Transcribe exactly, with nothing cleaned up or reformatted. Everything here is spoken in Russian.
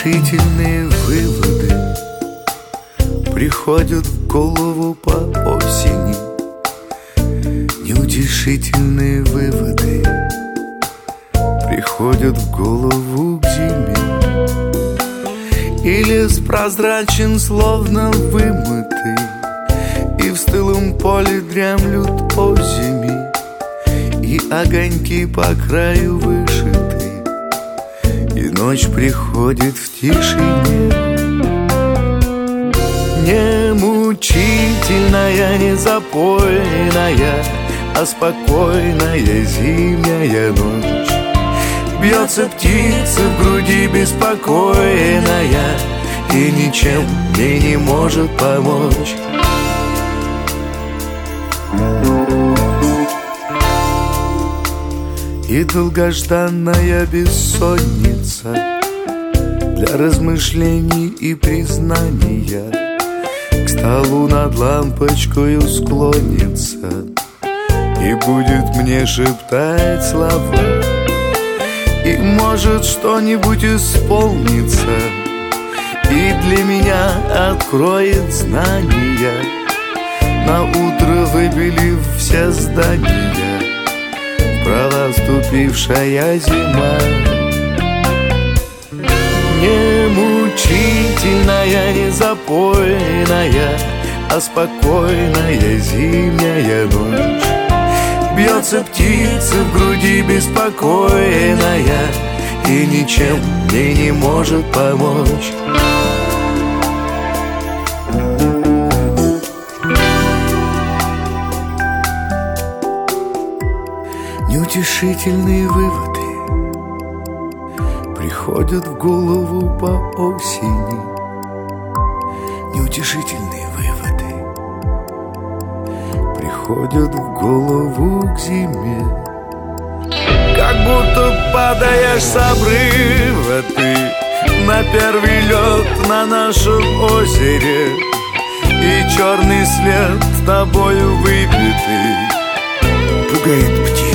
Неутешительные выводы приходят в голову по осени. Неутешительные выводы приходят в голову к зиме. И лес прозрачен, словно вымытый, и в стылом поле дремлют озими, и огоньки по краю вышиты, и ночь приходит в тишине. Не мучительная, не запойная, а спокойная зимняя ночь. Бьется птица в груди беспокойная, и ничем мне не может помочь. И долгожданная бессонница для размышлений и признания к столу над лампочкою склонится и будет мне шептать слова. И может что-нибудь исполнится, и для меня откроет знания, наутро выбелив все здания, права вступившая зима. Не мучительная, не запойная, а спокойная зимняя ночь. Бьется птица в груди беспокойная, и ничем мне не может помочь. Неутешительные выводы приходят в голову по осени. Неутешительные выводы приходят в голову к зиме. Как будто падаешь с обрыва ты на первый лед на нашем озере, и черный след тобою выпитый пугает птиц.